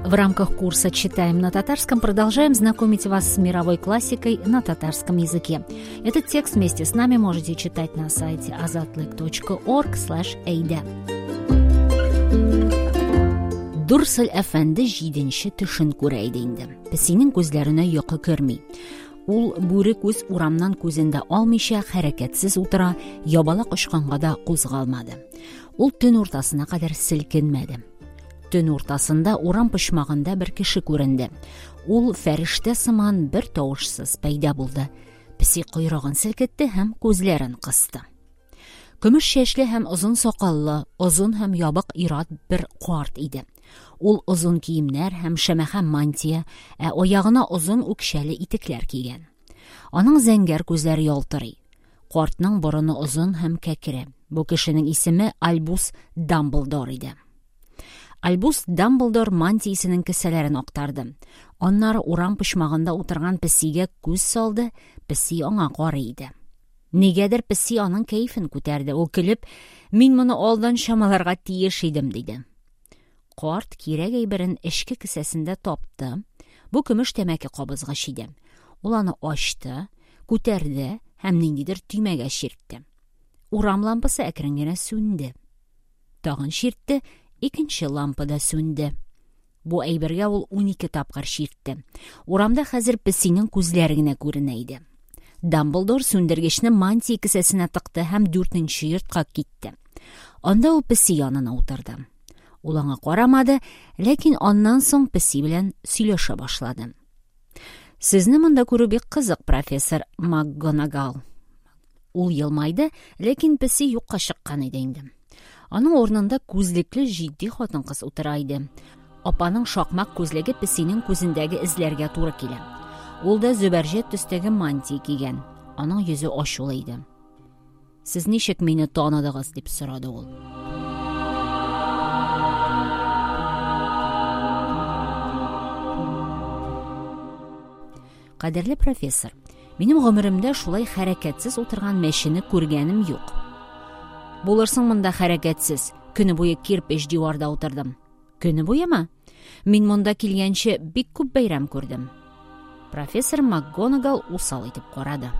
В рамках курса «Читаем на татарском» продолжаем знакомить вас с мировой классикой на татарском языке. Этот текст вместе с нами можете читать на сайте azatlyk.org/ada. Dursul Efendi 7-нче төшен күрә иде инде. Песинең күзләренә йокы керми. Ул бүре күз урамнан күзендә алмыйча хәрәкәтсез утыра, ябалак очканга да кузгалмады. Ул төн уртасына кадәр селкенмәде. Төн уртасында урам почмагында бер кеше күренде. Ул фәрештә сыман бер тавышсыз пайда булды. Песи койрыгын селкетте һәм күзләрен кысты. Көмеш чәчле һәм озын сакаллы, озын һәм ябык ират бер карт иде. Ул озын киемнәр һәм шәмәхә мантия, аягына озын үкчәле итекләр кигән. Аның зәңгәр күзләре ялтырый. Картның борыны озын һәм кәкре. Бу кешенең исеме Альбус Дамблдор иде. Альбус Дамблдор мантиясенең кесәләрен актарды. Аннары урам почмагында утырган Песигә күз салды, Песи аңа карый иде. Нигәдер Песи аның кәефен күтәрде. Ул көлеп, "Мин моны алдан чамаларга тиеш идем" диде. Карт кирәк әйберен эчке кесәсендә тапты. Бу көмеш тәмәке кабызгыч иде. Ул аны ачты, күтәрде һәм ниндидер төймәгә чиртте. Урам лампасы әкрен генә сүнде. Тагын чиртте, икенче лампа да сүнде. Бу әйбергә ул 12 тапкыр чиртте. Урамда хәзер Песинең күзләре генә күренә иде. Дамблдор сүндергечне мантия кесәсенә тыкты һәм 4нче йортка китте. Анда ул Песи янына утырды. Ул аңа карамады, ләкин аннан соң Песи белән сөйләшә башлады. "Сезне монда күрү бик кызык, профессор МакГонагал." Ул елмайды, ләкин Песи юкка чыккан иде инде. Аның орнында күзлекле җитди хатын-кыз утыра иде. Апаның шакмак күзлеге Песинең күзендәге эзләргә туры килә. Ул да зөбәрҗәт төстәге мантия кигән. Аның йөзе ачулы иде. "Сез ничек мине таныдыгыз?" дип сорады ул. "Кадерле профессор, минем гомеремдә шулай хәрәкәтсез утырган мәчене күргәнем юк." "Булырсың монда хәрәкәтсез. Көне буе кирпеч диварда утырдым." "Көне буемы? Мин монда килгәнче бик күп бәйрәм күрдем." Профессор МакГонагал усал итеп карады.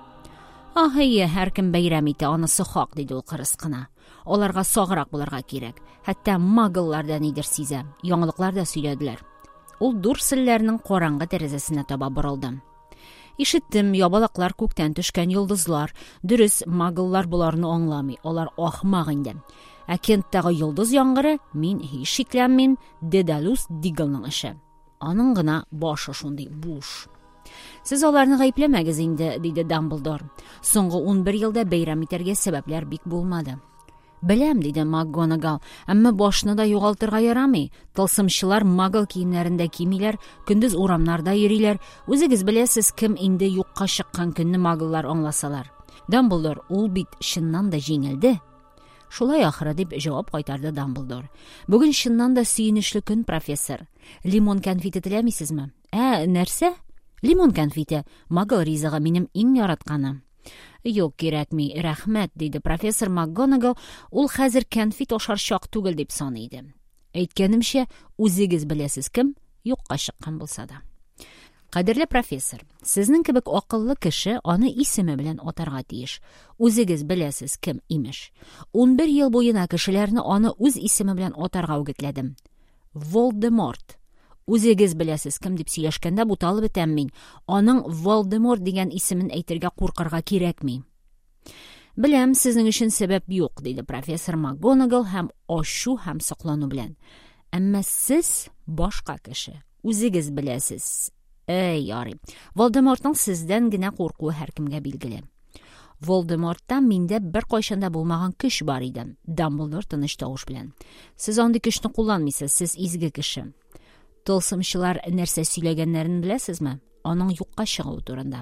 "Әйе, һәркем бәйрәм итә, анысы хак", диде ул кырыскына. "Аларга саграк булырга кирәк. Хәтта маглар да нидер сизә, яңалыклар да сөйләделәр." Ул Дурселләрнең караңгы тәрәзәсенә таба борылды. "Ишеттем, ябалаклар күктән төшкән йолдызлар. Дөрес, маглар буларны аңламый, алар ахмак инде. Ә Кенттагы йолдыз яңгыры, мин һич шикләнмим, Дедалус Диглның эше. Аның гына башы шундый буш." "Сез аларны гаепләмәгез инде", диде Дамблдор. "Соңгы 11 елда бәйрәм итәргә сәбәпләр бик булмады." "Беләм", диде МакГонагал, "әмма башны да югалтырга ярамый. Тылсымчылар магл киемнәрендә кимиләр, көндез урамнарда йөриләр. Үзегез беләсез, кем инде юкка чыккан көнне маглар аңласалар." "Дамблдор, ул бит чыннан да җиңелде." "Шулай ахыры", дип җавап кайтарды Дамблдор. "Бүген чыннан да сөенечле көн, профессор. Лимон конфите теләмисезме?" "Нәрсә?" "Лимон конфите. Магл ризыгы, минем иң яратканы." "Юк, кирәкми, рәхмәт", диде профессор МакГонагал. Ул хәзер конфит ашар чак түгел дип саный иде. "Әйткәнемчә, үзегез беләсез кем юкка чыккан булса да." "Кадерле профессор, сезнең кебек акыллы кеше аны исеме белән атарга тиеш. Үзегез беләсез кем имеш. 11 ел буена кешеләрне аны үз исеме белән атарга үгетләдем. Волдеморт. Үзегез беләсез кем дип сөйләшкәндә буталып бетәм мин. Аның Волдеморт дигән исемен әйтергә куркырга кирәкми." "Беләм, сезнең өчен сәбәп юк", диде профессор МакГонагал һәм ачу һәм саклану белән. "Әмма сез башка кеше. Үзегез беләсез." Ярый. "Волдемортның сездән генә куркуы һәркемгә билгеле. Волдеморттан миндә бер кайчанда булмаган көч бар иде." Дамблдор тыныч тавыш белән. "Сез андый көчне кулланмыйсыз, сез изге кеше. Тылсымчылар нәрсә сөйләгәннәрен беләсезме? Аның юкка чыгуы турында."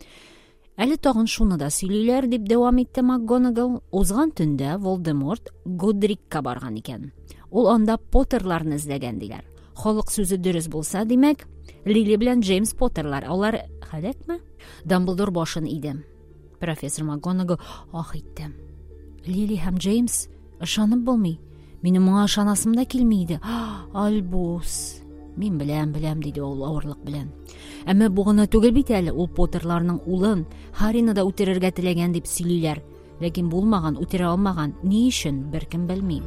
"Әле тагын шуны да сөйлиләр", дип дәвам итте МакГонагал. "Узган төндә Волдеморт Годрикка барган икән. Ул анда Поттерларны эзләгән диләр. Халык сүзе дөрес булса, димәк, Лили белән Джеймс Поттерлар, алар хәләкме?" Дамблдор башын иде. Профессор МакГонагал ах итте. "Лили һәм Джеймс, ышанып булмый. Минем моңа ышанасым да килми иде. Альбус. Мин беләм, диде ул авырлык белән. Әмма бу гына түгел бит әле, ул Поттерларның улын, Харрины да үтерергә теләгән дип сөйлиләр. Ләкин булмаган, үтерә алмаган. Ни өчен, беркем белми.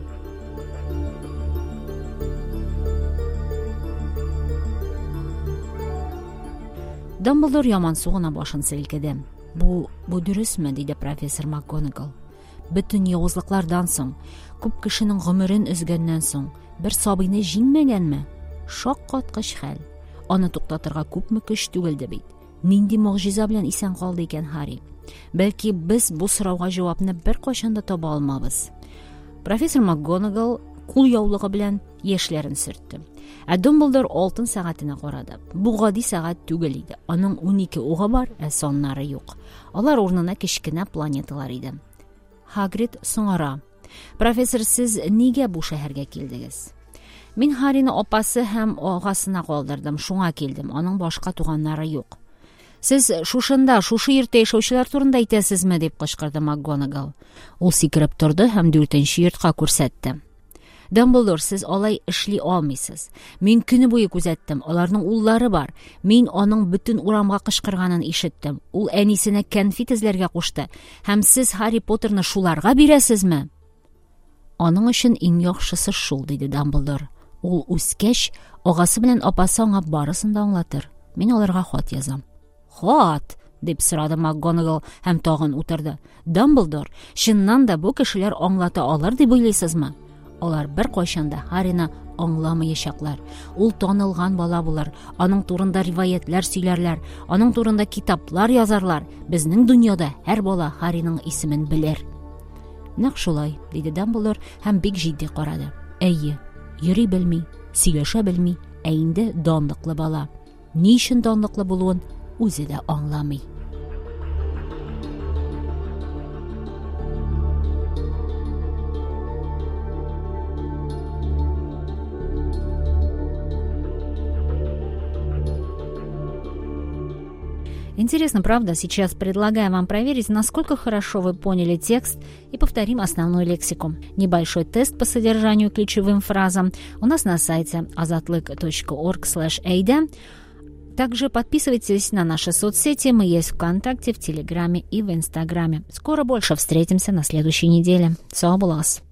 Дамблдор яман сугына башын селкеде. Бу дөресме, диде профессор МакГонагал. Бөтен явызлыклардан соң, күп кешенең гомерен өзгәннән соң, бер сабыйны җиңмәгәнме? Шаккаткыч хәл. Аны туктатырга күпме көч түгелде бит. Нинди мөгъҗиза белән исән калды икән Харри? Бәлки без бу сорауга җавапны беркайчан да таба алмабыз. Профессор МакГонагал кул яулыгы белән яшьләрен сөртте. Ә Дамблдор алтын сәгатенә карады. Бу гади сәгать түгел иде. Аның 12 угы бар, ә соннары юк. Алар урынына кечкенә планеталар иде. Хагрид соңара: "Профессор, сез нигә бу шәһәргә килдегез?" "Мин Харрины апасы һәм агасына калдырдым, шуңа килдем. Аның башка туганнары юк." "Сез шушы йортта яшәүчеләр турында әйтәсезме?" дип кычкырды МакГонагал. Ул сикереп торды һәм 4нче йортка күрсәтте. "Дамблдор, сез алай эшли алмыйсыз. Мин көне буе күзәттем, аларның уллары бар. Мин аның бөтен урамга кычкырганын ишеттем. Ул әнисенә кәнфит эзләргә кушты. Һәм сез Харри Поттерны шуларга бирәсезме?" "Аның өчен иң яхшысы шул", диде Дамблдор. "Ул үскәч, агасы белән апасы аңа барысын да аңлатыр. Мин аларга хат язам." "Хат?" дип сорады МакГонагал һәм тагын утырды. "Дамблдор, чыннан да бу кешеләр аңлата алыр дип уйлыйсызмы? Алар бер кайчан да Харрины аңламаячаклар. Ул танылган бала булыр. Аның турында риваятләр сөйләрләр, аның турында китаплар язарлар. Безнең дөньяда һәр бала Харриның исемен белер." "Нәкъ шулай", диде Дамблдор һәм бик җитди карады. "Әйе, йөри белми, сөйләшә белми, ә инде данлыклы бала. Ни өчен данлыклы булуын үзе дә аңламый." Интересно, правда? Сейчас предлагаю вам проверить, насколько хорошо вы поняли текст, и повторим основную лексику. Небольшой тест по содержанию ключевым фразам у нас на сайте azatlyk.org/ada. Также подписывайтесь на наши соцсети. Мы есть ВКонтакте, в Телеграме и в Инстаграме. Скоро больше встретимся на следующей неделе. Сау булас!